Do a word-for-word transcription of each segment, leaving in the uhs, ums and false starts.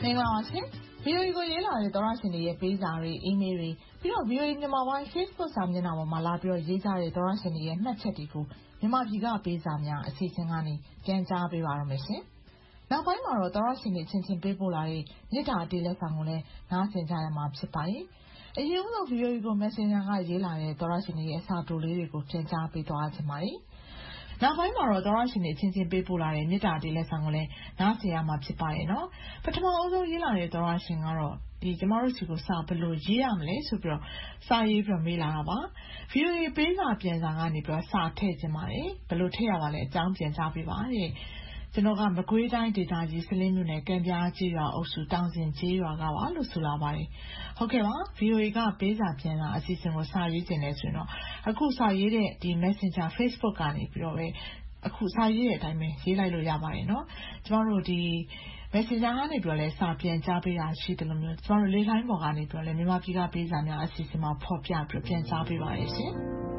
င်္ဂလာပါရှင် ဗီအိုအေ ကိုရေးလာတဲ့သောရရှင်တွေရဲ့ပေးစာတွေအီးမေးလ်တွေပြီးတော့ ဗီအိုအေ မြန်မာပိုင်း Facebook စာမျက်နှာပေါ်မှာလာပြီးတော့ရေးကြတဲ့သောရရှင်တွေရဲ့မှတ်ချက်တွေကိုမြန်မာပြည်ကပေးစာများအစီအစဉ်ကနေပြန်ကြားပေးပါရမယ်ရှင်နောက်ပိုင်းမှာတော့သောရရှင်တွေချင်းချင်းပေးပို့လာတဲ့မြစ်တာအတေးလက်ဆောင်ကိုလည်းနားဆင်ကြရမှာဖြစ်ပါတယ်အရင်ဆုံး ဗီအိုအေ ကို Messenger ကရေးလာတဲ့သောရရှင်တွေရဲ့အစာတိုလေးတွေကိုပြန်ကြားပေးသွားချင်ပါတယ်နောက်ပိုင်းမှာတော့သောရရှင်တွေချင်းချင်းပေးပို့လာတဲ့မြစ်တာအတေးလက်ဆောင်ကိုလည်းနားဆင်ရမှာဖြစ်ပါတယ်နော်ပထမအဆုံးရေးလာတဲ့သောရရှင်ကတော့ဒီကျမတို့စီကိုစာဘယ်လိုရေးရမလဲဆိုပြီးတော့စာရေးပြီးတော့မေးလာတာပါဗီအိုအေပေးစာပြန်စာကနေပြီးတော့စာထည့်ခြင်းပါတယ်ဘယ်လိုထည့်ရပါလဲအကြောင်းပြန်ကြားပေးပါတဲ့ကျွန်တော်ကမကွေးတိုင်းဒေသကြီးစလင်းမြို့နယ်ကံပြားကြီးရွာအုပ်စုတောင်စင်ကြီးရွာကပါလို့ဆိုလာပါတယ်ဟုတ်ကဲ့ပါ ဗီအိုအေ ကပေးစာပြန်စာအစီအစဉ်ကိုစာရေးခြင်းလဲဆိုတော့အခုစာရေးတဲ့ဒီ Messenger Facebook ကနေပြီးတော့ပဲအခုစာရေးတဲ့အတိုင်းပဲရေးလိုက်လို့ရပါတယ်เนาะကျမတို့ဒီ Messenger ကနေပြီးတော့လဲစာပြန်ကြားပေးတာရှိတယ်လို့မျိုးကျမတို့လေးလိုင်းပေါ်ကနေပြီးတော့လဲမြန်မာပြည်ကပေးစာများအစီအစဉ်မှာဖော်ပြပြီးပြန်ကြားပေးပါရရှင်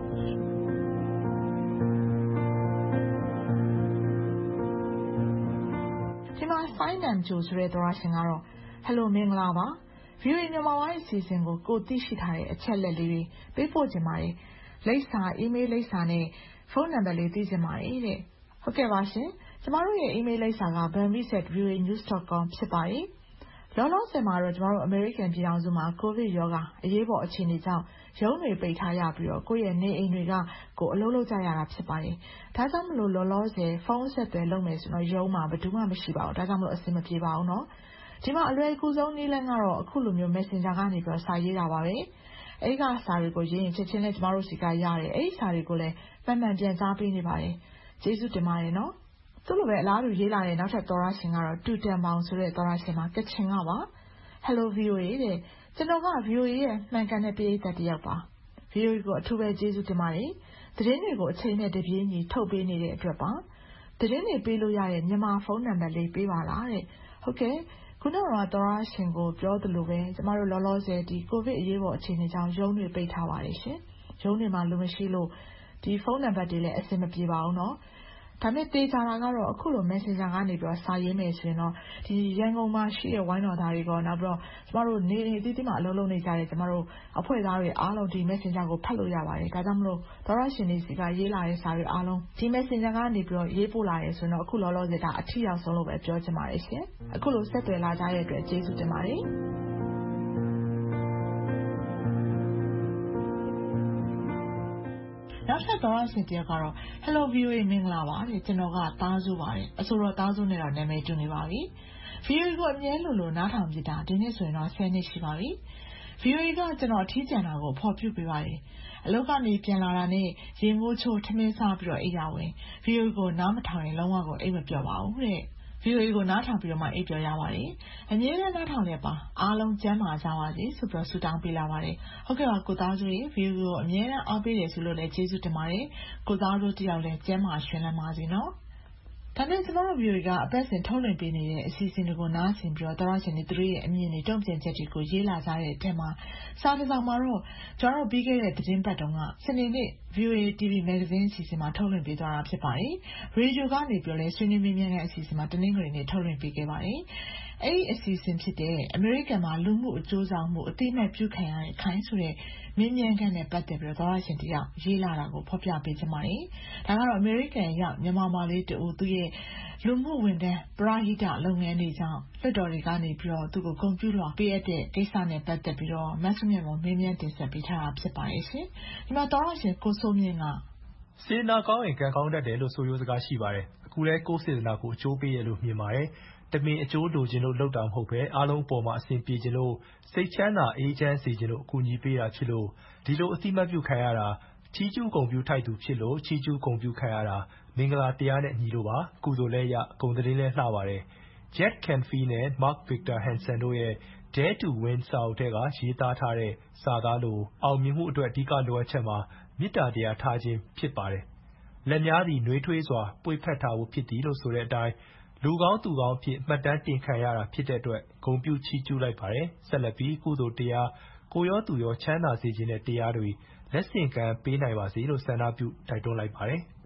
ဒီမှာ Find and Joe ဆိုတဲ့သောရရှင်ကတော့ Hello မင်္ဂလာပါ ဗီအိုအေ မြန်မာပိုင်းအစီအစဉ်ကိုကိုသိရှိထားတဲ့အချက်လက်လေးတွေပေးပို့ခြင်းပါတယ်လိပ်စာ email လိပ်စာနဲ့ဖုန်းနံပါတ်လေးသိချင်ပါတယ်တဲ့ဟုတ်ကဲ့ပါရှင်ကျမတို့ရဲ့ email လိပ်စာက bambi at v o a news dot com ဖြစ်ပါတယ်လောလောဆယ်မှာတော့ကျမတို့ American ပြည်ထောင်စုမှာ COVID ရောဂါအရေးပေါ်အခြေအနေကြောင့်ရုံးတွေပိတ်ထားရပြီးတော့ကိုယ့်ရဲ့နေအိမ်တွေကကိုယ်အလုပ်လုပ်ကြရတာဖြစ်ပါတယ်ဒါကြောင့်မလို့လောလောဆယ်ဖုန်းဆက်သွယ်လုပ်မယ်ဆိုတော့ရုံးမှာဘယ်သူမှမရှိပါဘူးဒါကြောင့်မလို့အဆင်မပြေပါဘူးเนาะဒီမှာအလွယ်ကူဆုံးနည်းလမ်းကတော့အခုလိုမျိုး Messenger ကနေပြီးတော့စာရေးတာပါပဲအဲ့ကစာတွေကိုရေးရင်ချက်ချင်းနဲ့ကျမတို့စီကရတယ်အဲ့ဒီစာတွေကိုလည်းမှန်မှန်ပြန်ကြားပေးနေပါတယ်ကျေးဇူးတင်ပါတယ်နော်သူ့လိုပဲအလားတူရေးလာတဲ့နောက်ထပ်သောရရှင်ကတော့တူတန်ပေါင်ဆိုတဲ့သောရရှင်မှာကချင်ကပါ Hello ဗီအိုအေ တဲ့ကျွန်တော်က ဗီအိုအေ ရဲ့မှန်ကန်တဲ့ပရိသတ်တစ်ယောက်ပါ ဗီအိုအေ ကိုအထူးပဲကျေးဇူးတင်ပါတယ်သတင်းတွေကိုအချိန်နဲ့တပြေးညီထုတ်ပေးနေတဲ့အတွက်ပါသတင်းတွေပေးလို့ရတဲ့မြန်မာဖုန်းနံပါတ်လေးပေးပါလားတဲ့ဟုတ်ကဲ့ခုနကတော့သောရရှင်ကိုပြောသလိုပဲကျမတို့လောလောဆယ်ဒီကိုဗစ်အရေးပေါ်အခြေအနေကြောင့်ရုံးတွေပိတ်ထားပါတယ်ရှင်ရုံးတွေမှာလူမရှိလို့ဒီဖုန်းနံပါတ်တွေလည်းအဆင်မပြေပါဘူးเนาะဒါမဲ့တေးကြတာကတော့အခုလို Messenger ကနေပြီးတော့စာရေးမယ်ဆိုရင်တော့ဒီရန်ကုန်မှာရှိတဲ့ဝိုင်းတော်သားတွေကနောက်ပြီးတော့ကျမတို့နေနေတိတိမှအလုံးလုံးနေကြတယ်ကျမတို့အဖွဲ့သားတွေအားလုံးဒီ Messenger ကိုဖတ်လို့ရပါတယ်ဒါကြောင့်မလို့သောရရှင်တွေစီကရေးလာတဲ့စာတွေအားလုံးဒီ Messenger ကနေပြီးတော့ရေးပို့လာတယ်ဆိုတော့အခုလောလောဆယ်ဒါအထီရောက်ဆုံးလို့ပဲပြောချင်ပါတယ်ရှင်အခုလိုဆက်သွယ်လာကြတဲ့အတွက်ကျေးဇူးတင်ပါတယ်နောက်ထပ်သောရရှင်တယောက်ကတော့ Hello ဗီအိုအေ မင်္ဂလာပါတဲ့ကျွန်တော်ကသားစုပါတယ်အဆိုတော့သားစုနဲ့တော့နာမည်တူနေပါပြီဗီအိုအေကိုအမြဲလိုလိုနားထောင်ပြတာဒီနေ့ဆိုရင်တော့ဆယ်နှစ်ရှိပါပြီဗီအိုအေကကျွန်တော်အထီးကျန်တာကိုဖော်ပြပေးပါတယ်အလုပ်ကနေပြန်လာတာနဲ့ရေမိုးချိုးထမင်းစားပြီးတော့အိပ်ရဝင်ဗီအိုအေကိုနားမထောင်ရင်လုံးဝကိုအိပ်မပြောပါဘူးတဲ့ဗီအိုအေကိုနားထောင်ပြီးတော့မှအိပ်ပျော်ရပါတယ်အမြဲတမ်းနားထောင်နေပါအားလုံးကျမ်းမာကြပါစေဆိုပြီးတော့ဆုတောင်းပေးလာပါတယ်ဟုတ်ကဲ့ပါကိုသားစုရေဗီအိုအေကိုအမြဲတမ်းအားပေးတယ်ဆိုလို့လည်းကျေးဇူးတင်ပါတယ်ကိုသားတို့တယောက်လည်းကျမ်းမာရှင်လန်းပါစေနော်ဒါနဲ့ကျမတို့ဗီအိုအေကအပတ်စဉ်ထုတ်လွှင့်ပေးနေတဲ့အစီအစဉ်တွေကိုနားဆင်ပြီးတော့သောရရှင်တွေသူတို့ရဲ့အမြင်တွေတုံ့ပြန်ချက်တွေကိုရေးလာကြတဲ့အထက်မှာစာတစ်စောင်မှာတော့ကျွန်တော်တို့ပြီးခဲ့တဲ့သတင်းပတ်တုန်းကစနေနေ့ ဗီအိုအေ တီဗီ Magazine အစီအစဉ်မှာထုတ်လွှင့်ပေးသွားတာဖြစ်ပါတယ်ရေဒီယိုကနေပြောလဲဆွေးနွေးမေးမြန်းတဲ့အစီအစဉ်မှာတနင်္ဂနွေနေ့ထုတ်လွှင့်ပေးခဲ့ပါတယ်အဲ့ဒီအစီအစဉ်ဖြစ်တဲ့အမေရိကန်မှာလူမှုအကျိုးဆောင်မှုအသိမှတ်ပြုခံရတဲ့ခိုင်းဆိုတဲ့မြင်းမြန်ခန့်နဲ့ပတ်သက်ပြီးတော့သောရရှင်တယောက်ရေးလာတာကိုဖော်ပြပေးချင်ပါတယ်ဒါကတော့အမေရိကန်ရောက်မြန်မာမလေးတူသူရဲ့လူမှုဝန်ထမ်းပရဟိတလုပ်ငန်းတွေကြောင့်လွှတ်တော်တွေကနေပြီးတော့သူ့ကိုဂုဏ်ပြုလွှာပေးအပ်တဲ့ကိစ္စနဲ့ပတ်သက်ပြီးတော့မဆုမြတ်ကိုမေးမြန်းတင်ဆက်ပေးထားတာဖြစ်ပါတယ်ရှင်ဒီမှာသောရရှင်ကိုစိုးမြင့်ကစေနာကောင်းရင်ကံကောင်းတတ်တယ်လို့ဆိုရိုးစကားရှိပါတယ်အခုလဲကိုယ်စေနာကိုအကျိုးပေးရလို့မြင်ပါတယ်တမင်အကျိုးလိုချင်လို့လောက်တာမဟုတ်ပဲအားလုံးပေါ်မှာအဆင်ပြေခြင်းလို့စိတ်ချမ်းသာအေးချမ်းစေခြင်းလို့အကူအညီပေးတာဖြစ်လို့ဒီလိုအသိမှတ်ပြုခံရတာချီးကျူးဂုဏ်ပြုထိုက်သူဖြစ်လို့ချီးကျူးဂုဏ်ပြုခံရတာမင်္ဂလာတရားနဲ့ညီလို့ပါကုသိုလ်လည်းရဂုဏ်သတင်းလည်းလှပါတယ် Jack Canfield နဲ့ Mark Victor Hansen တို့ရဲ့ Dare to Win စာအုပ်ထဲကရေးသားထားတဲ့စာသားလိုအောင်မြင်မှုအတွက်အဓိကလိုအပ်ချက်မှာမေတ္တာတရားထားခြင်းဖြစ်ပါတယ်လက်များသည်နှွေးထွေးစွာပွေဖက်ထားဖို့ဖြစ်သည်လို့ဆိုတဲ့အတိုင်းလူကောင်းသူကောင်းအဖြစ်မှတ်တမ်းတင်ခံရတာဖြစ်တဲ့အတွက်ဂုဏ်ပြုချီးကျူးလိုက်ပါတယ်ဆက်လက်ပြီးကုသိုလ်တရားကိုရောသူရောချမ်းသာစေခြင်းတဲ့တရားတွေလက်ဆင့်ကမ်းပေးနိုင်ပါစေလို့ဆန္ဒပြုတိုက်တွန်းလိုက်ပါတယ်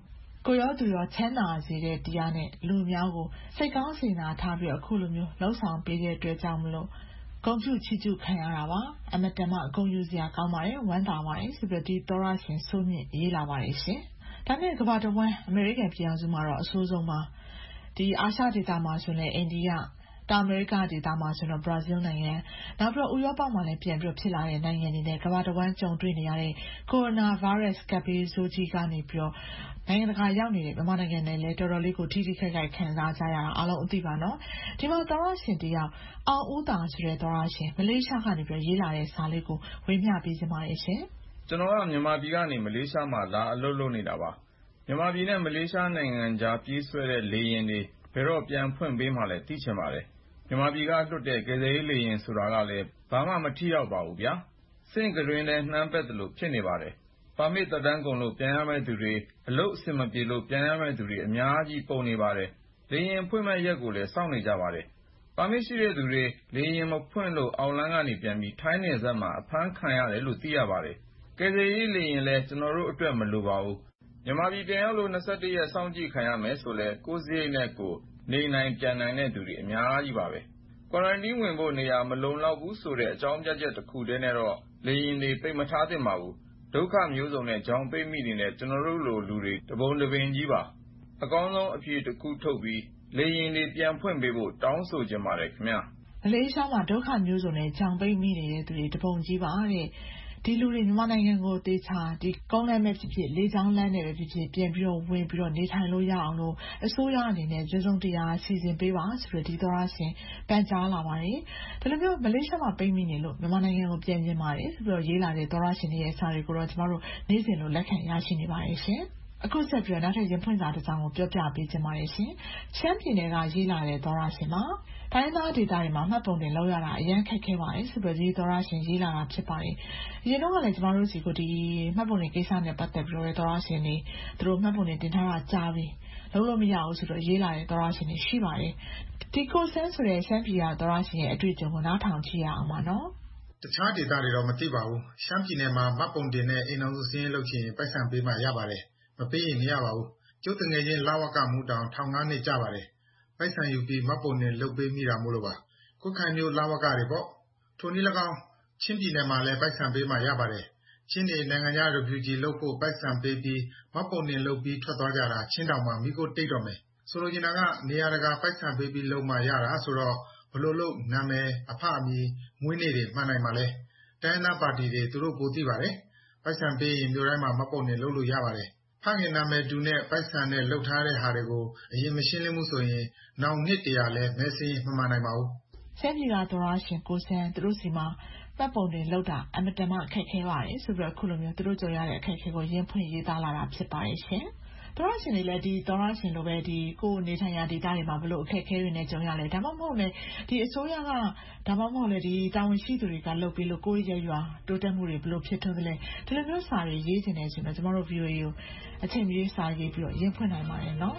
ကိုရောသူရောချမ်းသာစေတဲ့တရားနဲ့လူများကိုစိတ်ကောင်းစေနာထားပြီးအခုလိုမျိုးလှုပ်ဆောင်ပေးတဲ့အတွက်ကြောင့်မလို့ဂုဏ်ပြုချီးကျူးခံရတာပါအမတမဂုဏ်ယူစရာကောင်းပါတယ်ဝမ်းသာပါတယ်ဆိုပြီးဒီသောရရှင်စိုးမြင့်ရေးလာပါတယ်ရှင်ဒါနဲ့ကမ္ဘာတစ်ဝန်းအမေရိကန်ပြည်ထောင်စုမှာတော့အဆိုးဆုံးပါဒီအာရှဒေသမှာဆိုရင်အိန္ဒိယတောင်အမေရိကဒေသမှာဆိုတော့ဘရာဇီးနိုင်ငံနောက်ပြီးဥရောပမှာလည်းပြန်ပြီးဖြစ်လာတဲ့နိုင်ငံတွေနဲ့ကမ္ဘာတစ်ဝန်းကြုံတွေ့နေရတဲ့ကိုရိုနာဗိုင်းရပ်စ်ကပ်ဘေးဆိုးကြီးကနေပြီးတော့နိုင်ငံတကာရောက်နေတဲ့မြန်မာနိုင်ငံနဲ့လည်းတော်တော်လေးကိုထိထိခိုက်ခိုက်ခံစားကြရတာအားလုံးအသိပါနော်ဒီမှာသောရရှင်တယောက်အောင်ဦးတာဆိုတဲ့သောရရှင်မလေးရှားကနေပြီးရေးလာတဲ့စာလေးကိုဝေမျှပေးစပါရရှင်ကျွန်တော်ကမြန်မာပြည်ကနေမလေးရှားမှာလာအလုပ်လုပ်နေတာပါမြန်မာပြည်နဲ့မလေးရှားနိုင်ငံကြားပြေးဆွဲတဲ့လေယာဉ်တွေဘယ်တော့ပြန်ဖွင့်ပေးမှလဲသိချင်ပါတယ်မြန်မာပြည်ကလွတ်တဲ့ကယ်ဆယ်ရေးလေယာဉ်ဆိုတာကလည်းဘာမှမထိရောက်ပါဘူးဗျာစင့်ကတွင်လည်းနှမ်းပက်တယ်လို့ဖြစ်နေပါတယ်ပါမစ်သက်တမ်းကုန်လို့ပြန်ရမယ့်သူတွေအလုပ်အဆင်မပြေလို့ပြန်ရမယ့်သူတွေအများကြီးပုံနေပါတယ်လေယာဉ်ဖွင့်မဲ့ရက်ကိုလည်းစောင့်နေကြပါတယ်ပါမစ်ရှိတဲ့သူတွေလေယာဉ်မဖွင့်လို့အောက်လမ်းကနေပြန်ပြီးထိုင်းနယ်စပ်မှာအဖမ်းခံရတယ်လို့သိရပါတယ်ကယ်ဆယ်ရေးလေယာဉ်လည်းကျွန်တော်တို့အတွက်မလိုပါဘူးမြန်မာပြည်ပြန်ရောက်လို့၂၁ရက်စောင့်ကြည့်ခံရမယ်ဆိုလဲကိုယ်စရိတ်နဲ့ကိုနေနိုင်ပြန်နိုင်တဲ့သူတွေအများကြီးပါပဲကွာရန်တင်းဝင်ဖို့နေရာမလုံလောက်ဘူးဆိုတဲ့အကြောင်းပြချက်တစ်ခုတည်းနဲ့တော့လေယာဉ်တွေပိတ်မထားသင့်ပါဘူးဒုက္ခမျိုးစုံနဲ့ကြောင်ပိတ်မိနေတဲ့ကျွန်တော်တို့လိုလူတွေတပုံတပင်ကြီးပါအကောင်းဆုံးအဖြေတစ်ခုထုတ်ပြီးလေယာဉ်တွေပြန်ဖွင့်ပေးဖို့တောင်းဆိုချင်ပါတယ်ခင်ဗျာမလေးရှားမှာဒုက္ခမျိုးစုံနဲ့ကြောင်ပိတ်မိနေတဲ့သူတွေတပုံကြီးပါတဲ့ဒီလူတွေမြန်မာနိုင်ငံကိုတေချာဒီကုန်းလမ်းမဲ့ဖြစ်ဖြစ်လေကြောင်းလမ်းနဲ့ပဲဖြစ်ဖြစ်ပြန်ပြီးတော့ဝင်ပြီးတော့နေထိုင်လို့ရအောင်လို့အစိုးရအနေနဲ့ကြိုးစုံတရားစီစဉ်ပေးပါဆိုပြီးဒီသောရရှင်ပန်ကြားလာပါတယ်ဒါလိုမျိုးမလေးရှားမှာပိတ်မိနေလို့မြန်မာနိုင်ငံကိုပြန်ပြန်ပါတယ်ဆိုပြီးတော့ရေးလာတဲ့သောရရှင်ရဲ့စာတွေကိုတော့ကျမတို့နေ့စဉ်လိုလက်ခံရရှိနေပါတယ်ရှင်အခုဆက်ပြီးတော့နောက်ထပ်ရင်ဖွင့်စာတစ်စောင်ကိုပြောပြပေးချင်ပါတယ်ရှင်ရှမ်းပြည်နယ်ကရေးလာတဲ့သောရရှင်မှာတိုင်းသားဒေသတွေမှာမှတ်ပုံတင်လောက်ရတာအရန်ခက်ခဲပါတယ်ဆိုပြီးဒီသောရရှင်ရေးလာတာဖြစ်ပါတယ်အရင်တော့ကလည်းကျမတို့စီကိုဒီမှတ်ပုံတင်ကိစ္စနဲ့ပတ်သက်ပြီးတော့သောရရှင်တွေသူတို့မှတ်ပုံတင်တင်ထားတာကြားပြီလုံးလို့မရဘူးဆိုတော့ရေးလာတဲ့သောရရှင်တွေရှိပါတယ်ဒီကိုဆန်းဆိုတဲ့ရှမ်းပြည်ကသောရရှင်ရဲ့အတွေ့အကြုံကိုနားထောင်ကြည့်ရအောင်ပါနော်တခြားဒေသတွေတော့မသိပါဘူးရှမ်းပြည်နယ်မှာမှတ်ပုံတင်နဲ့အိမ်တော်စုစည်းလုပ်ချင်ပိုက်ဆံပေးမှရပါတယ်မပေးရင်မရပါဘူးကျုပ်တငယ်ချင်းလဝကမှုတောင်ထောင်ငါးနှစ်ကြာပါတယ်ပိုက်ဆံယူပြီးမှတ်ပုံတင်လုပ်ပေးမိတာမို့လို့ပါကုခိုင်မျိုးလဝကတွေပေါ့ထိုနည်း၎င်းချင်းပြည်နယ်မှာလည်းပိုက်ဆံပေးမှရပါတယ်ချင်းတွေနိုင်ငံခြား refugee လုပ်ဖို့ပိုက်ဆံပေးပြီးမှတ်ပုံတင်လုပ်ပြီးထွက်သွားကြတာချင်းတောင်မှမိကိုတိတ်တော့မယ်ဆိုလိုချင်တာကနေရာတကာပိုက်ဆံပေးပြီးလုပ်မှရတာဆိုတော့ဘလို့လို့နာမည်အဖအမည်မွေးနေ့တွေမှန်နိုင်မှာလဲတိုင်းသားပါတီတွေသူတို့ပိုသိပါတယ်ပိုက်ဆံပေးရင်မြို့တိုင်းမှာမှတ်ပုံတင်လုပ်လို့ရပါတယ်ဖခင်နာမည်တူနဲ့ပိုက်ဆံနဲ့လှုပ်ထားတဲ့ဟာတွေကိုအရင်မရှင်းလင်းမှုဆိုရင်နောင်နှစ်တရာလဲမဲစင်းမမှန်နိုင်ပါဘူးရှမ်းပြည်ကသောရရှင်ကိုဆန်းသူတို့စီမှာပတ်ပုံတင်လောက်တာအမတမအခက်ခဲပါတယ်ဆိုပြီးတော့အခုလိုမျိုးသူတို့ကြုံရတဲ့အခက်ခဲကိုရင်းဖွင့်ရေးသားလာတာဖြစ်ပါတယ်ရှင်သောရရှင်တွေလည်းဒီသောရရှင်လိုပဲဒီကိုနေထိုင်ရာဒေသတွေမှာဘလို့အခက်ခဲတွေနဲ့ကြုံရလဲဒါမှမဟုတ်လေဒီအစိုးရကဒါမှမဟုတ်လေဒီတာဝန်ရှိသူတွေကလုပ်ပြီးလို့ကိုယ်ရရွာတိုးတက်မှုတွေဘလို့ဖြစ်ထွန်းသလဲဒီလိုမျိုးစာတွေရေးနေတယ်ဆိုတော့ကျမတို့ ဗီအိုအေ ကိုအချိန်ကြီးစာရေးပြီးတော့ရင်းဖွင့်နိုင်ပါတယ်နော်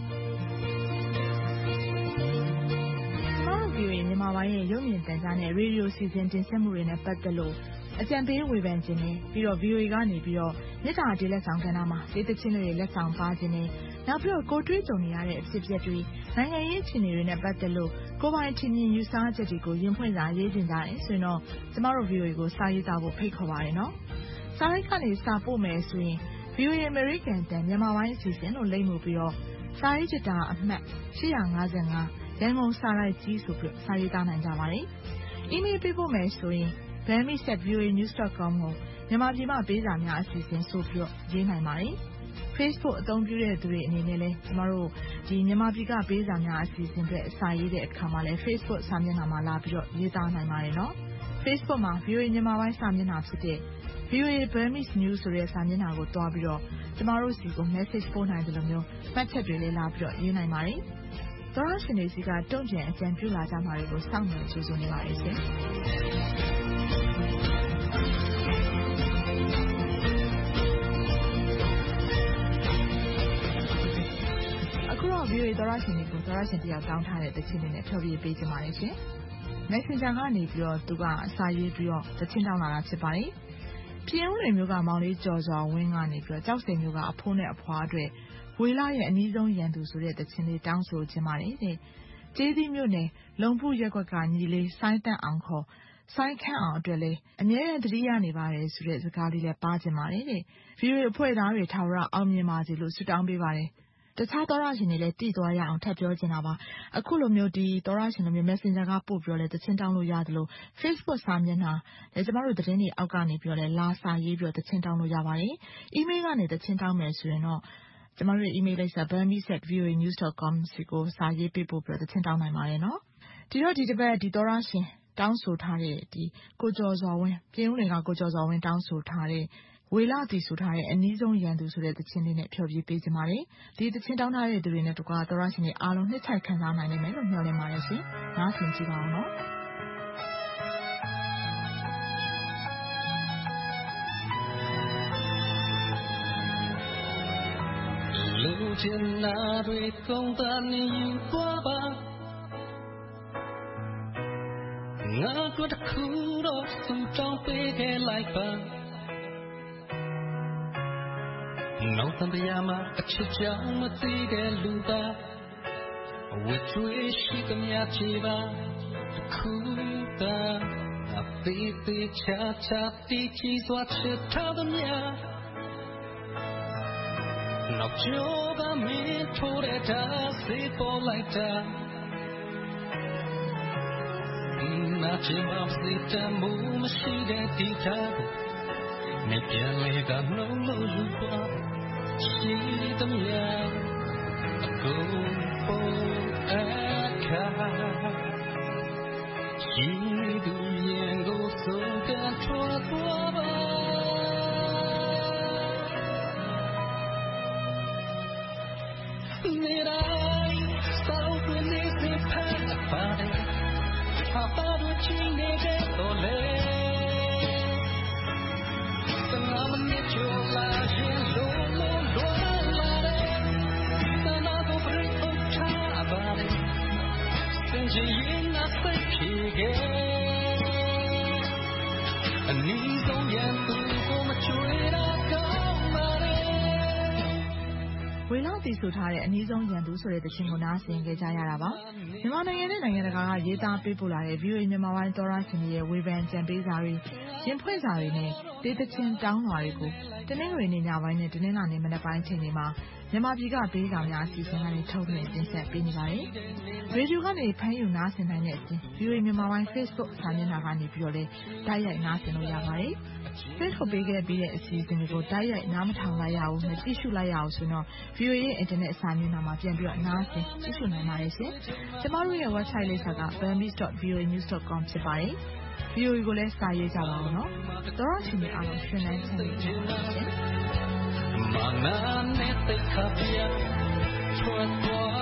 ဗီအိုအေမြန်မာပိုင်းရဲ့ရုပ်မြင်သံကြားနဲ့ရေဒီယိုစီစဉ်တင်ဆက်မှုတွေနဲ့ပတ်သက်လို့အကြံပေးဝေဖန်ခြင်းနဲ့ပြီးတော့ ဗီအိုအေ ကနေပြီးတော့မြစ်တာဒီလက်ဆောင်ကဏ္ဍမှာဒေသချင်းတွေလက်ဆောင်ပါခြင်းနဲ့နောက်ပြီးတော့ကိုတွေးကြုံနေရတဲ့အဖြစ်အပျက်တွေနိုင်ငံရေးအခြေအနေတွေနဲ့ပတ်သက်လို့ကိုပိုင်ထင်မြင်ယူဆချက်တွေကိုရင်ဖွင့်စာရေးတင်ကြတယ်ဆိုရင်တော့ကျမတို့ ဗီအိုအေ ကိုစာရေးသားဖို့ဖိတ်ခေါ်ပါတယ်နော်စာရိုက်ကနေစာပို့မယ်ဆိုရင် ဗီအိုအေ American တန်မြန်မာပိုင်းအစီအစဉ်လို့လိမ့်မှုပြီးတော့စာရေးချတာအမှတ်ရှစ်၅၅ရန်ကုန်စာရိုက်ကြီးဆိုပြီးစာရေးသားနိုင်ကြပါတယ်။ email ပေးဖို့မယ်ဆိုရင် burmese at v o a news dot com ကိုမြန်မာပြည်မှာပေးစာများအစီအစဉ်ဆိုပြီးတော့ရေးနိုင်ပါတယ်။ Facebook အသုံးပြုတဲ့သူတွေအနေနဲ့လည်းကျမတို့ဒီမြန်မာပြည်ကပေးစာများအစီအစဉ်တွေအစာရေးတဲ့အခါမှာလည်း Facebook စာမျက်နှာမှာလာပြီးတော့ရေးသားနိုင်ပါတယ်နော်။ Facebook မှာ ဗီအိုအေ မြန်မာပိုင်းစာမျက်နှာဖြစ်တဲ့ ဗီအိုအေ Burmese News ဆိုတဲ့စာမျက်နှာကိုတွားပြီးတော့ကျမတို့စီကို message ပို့နိုင်တယ်လို့မျိုးမှတ်ချက်တွေလည်းလာပြီးတော့ရေးနိုင်ပါတယ်။သောရရှင်တွေစီကတုံ့ပြန်အကြံပြုလာကြမှာတွေကိုစောင့်မျှော်ကြိုးစားနေပါရဲ့ရှင်အခုတော့ ဗီအိုအေ သောရရှင်တွေကိုသောရရှင်တယောက်တောင်းထားတဲ့တခြင်းတွေနဲ့ဖြောပြပေးကြပါမယ်ရှင် Messenger ကနေပြီးတော့သူကအစာရေးပြီးတော့တခြင်းတောင်းလာတာဖြစ်ပါတယ်ပြည်ဦးလွင်မျိုးကမောင်လေးကျော်စွာဝင်းကနေပြီးတော့ကြောက်စင်မျိုးကအဖိုးနဲ့အဖွားအတွက်ဝေလာရဲ့အနီးဆုံးရန်သူဆိုတဲ့တခြင်းလေးတောင်းဆိုခြင်းပါတယ်တဲ့ကျေးသီးမြို့နယ်လုံဖူရက်ကွက်ကညီလေးစိုင်းတန့်အောင်ခေါ်စိုင်းခန့်အောင်အတွက်လည်းအမြဲတမ်းတတိယနေပါတယ်ဆိုတဲ့စကားလေးလည်းပါခြင်းပါတယ်တဲ့ ဗီအိုအေ အဖွဲ့သားတွေထာဝရအောင်မြင်ပါစေလို့ဆုတောင်းပေးပါတယ်တခြားသောရရှင်တွေလည်းတည်သွားရအောင်ထပ်ပြောချင်တာပါအခုလိုမျိုးဒီသောရရှင်လိုမျိုး Messenger ကပို့ပြီးတော့လည်းတခြင်းတောင်းလို့ရတယ်လို့ Facebook စာမျက်နှာလည်းကျမတို့သတင်းတွေအောက်ကနေပြီးတော့လည်းလာစာရေးပြီးတော့တခြင်းတောင်းလို့ရပါတယ် email ကနေတခြင်းတောင်းမယ်ဆိုရင်တော့ကျမတို့ email လိပ်စာ burmese at v o a news dot com စီကိုစာရေးပေးပို့ပြီးတော့တခြင်းတောင်းနိုင်ပါတယ်နော်ဒီတော့ဒီတစ်ပတ်ဒီသောရရှင်တောင်းဆိုထားတဲ့ဒီကိုကျော်စော်ဝင်းပြည်ဦးလင်ကကိုကျော်စော်ဝင်းတောင်းဆိုထားတဲ့ဝေလာတီဆိုထားတဲ့အနီးဆုံးရန်သူဆိုတဲ့တခြင်းလေးနဲ့ဖျော်ဖြေပေးကြပါတယ်ဒီတခြင်းတောင်းထားတဲ့သူတွေနဲ့တကွာသောရရှင်တွေအားလုံးနှစ်ချိုက်ခံစားနိုင်နိုင်မယ်လို့မျှော်လင့်ပါတယ်ရှင်နားဆင်ကြည့်ပါအောင်နော်လူချင်နာတွေကုန်တာနေယူသွားပါငါတို့တစ်ခုတော့စူတောင်းပေးခဲ့လိုက်ပါနောက်တန်တရားမှာအချစ်ကြောင့်မသိတဲ့လူပါဝတ်ကျွေးရှိကမြချီပါတစ်ခုသာအသေးသေးချာချာတီးချီစွာချစ်ထားသမျှနောက်ကျော်ကမင်းထိုးတဲ့ဓာတ်စေပေါ်လိုက်တာနာချင်ပါစေတမှုမရှိတဲ့ဒီသားကိုနေပြန်လေကနှုံးလို့ယူပါရှိသမျှအကုန်ပေါ်အခါရှိသူရင်ကိုဆုံးကထွက်သွားပါနေတိုင်းစောက်နေစေဖတ်ပါတယ်ဟာပါတို့ချင်းနေတဲ့တော်လေသနာမနဲ့ချိုလာရင်လုံးလုံးလုံးလာတယ်သနာကိုပြို့ချပါတယ်စင်ကြီးရင်ငါစိတ်ဖြေခဲ့အနည်းဆုံးရန်သူကိုမချွေတော့ကောင်းပါတယ်ဝေလာတီဆိုထားတဲ့အနည်းဆုံးရန်သူဆိုတဲ့တခြင်းကိုနားဆင်ခဲ့ကြရတာပါမြန်မာနိုင်ငံနဲ့နိုင်ငံတကာကရေးသားပေးပို့လာတဲ့ ဗီအိုအေ မြန်မာပိုင်းသောရရှင်တွေရဲ့ဝေဖန်ကြံပေးစာတွေရင်ဖွင့်စာတွေနဲ့ဒေသချင်းတောင်းလာတွေကိုတနင်္ဂနွေနေ့ညပိုင်းနဲ့တနင်္လာနေ့မနက်ပိုင်းချိန်တွေမှာမြန်မာပြည်ကပေးကောင်များအစီအစဉ်ကနေထုတ်လွှင့်တင်ဆက်ပေးနေပါတယ်။ရေဒီယိုကနေဖမ်းယူနားဆင်နိုင်တဲ့အပြင် ဗီအိုအေ မြန်မာပိုင်း Facebook စာမျက်နှာကနေပြီးတော့လည်းတိုက်ရိုက်နားဆင်လို့ရပါတယ်။ Facebook ပေးခဲ့ပြီးတဲ့အစီအစဉ်တွေကိုတိုက်ရိုက်နားမထောင်လိုက်ရအောင်နဲ့ကြည့်ရှုလိုက်ရအောင်ဆိုတော့ ဗီအိုအေ ရဲ့ Internet စာမျက်နှာမှာပြန်ပြီးတော့နားဆင်ကြည့်ရှုနိုင်ပါတယ်ရှင်။ကျမတို့ရဲ့ website လိပ်စာက burmese dot v o a news dot com ဖြစ်ပါတယ်။ ဗီအိုအေ ကိုလည်းစာရေးကြပါဦးနော်။သောရရှင်တွေအားလုံးရှင်လန်းချမ်းမြေ့ကြပါစေရှင်။ Mana ne te kapia, chua chua